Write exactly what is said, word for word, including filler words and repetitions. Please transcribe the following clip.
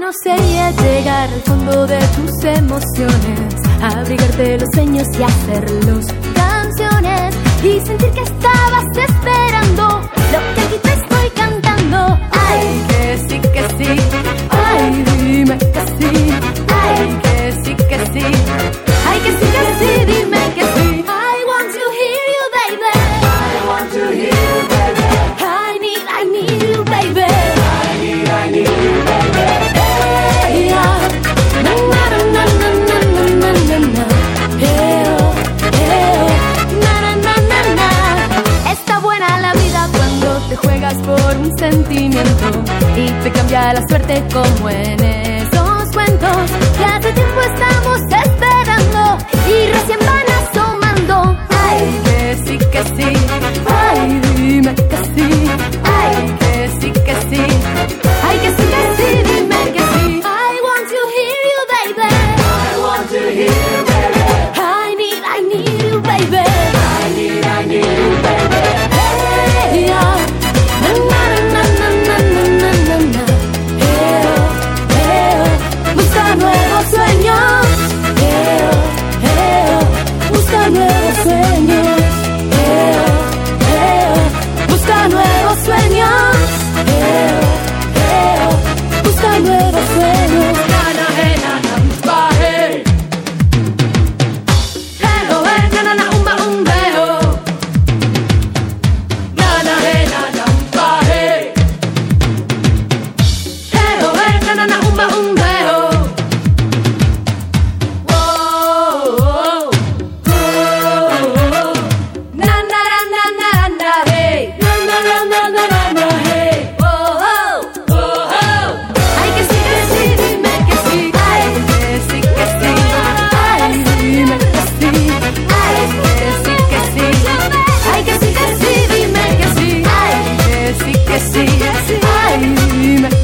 bueno sería llegar al fondo de tus emociones, abrigarte los sueños y hacerlos canciones, y sentir que estabas esperando lo que aquí te estoy cantando. Ay, que sí, que sí, ay, dime que sí, ay, que sí, que sí, ay, que sí, que sí, dime que sí. I want to hear you, baby. I want to hear you, baby. I need, I need you, baby. I need, I need you, baby. Hey, yeah. Na, na, na, na, na, na, na, na, na. Hey, oh, hey, oh. Na, na, na, na, na. Está buena la vida cuando te juegas por un sentimiento y te cambia la suerte como en esos cuentos que hace tiempo estamos esperando y recién van asomando. Ay, que sí, que sí, ay, dime que sí, ay, que sí, que sí, ay, que sí, que sí, dime que sí. I want to hear you, baby. I want to hear you, baby. I need, I need you, baby. I need, I need you, baby. Hey, yeah. Na, na, na, na, na, na, na, na, na. Hey, oh, hey, oh. Busca nuevos sueños. Hey, oh, hey, oh. Busca nuevos sueños. Hey, oh, hey, oh. Busca nuevos sueños. Hey, oh, hey, oh. Busca nuevos sueños. Na, na, hey, na, na, umba, hey. Hey, oh, hey, na, na, na, umba, umba, oh. Na, na, hey, na, na, umba, hey. Hey, oh, hey, na, na, na, umba, umba, oh. Whoa, whoa, whoa. Na, na, na, na, na, na, hey. Na, na, na, na, na, na, na, hey. Oh, oh. Oh, oh. Ay, que sí, que sí, dime que sí. Ay, que sí, que sí. Ay, dime que sí. Ay, que sí, que sí. Ay, que sí, que sí, dime que sí. Ay, que sí, que sí. Ay, dime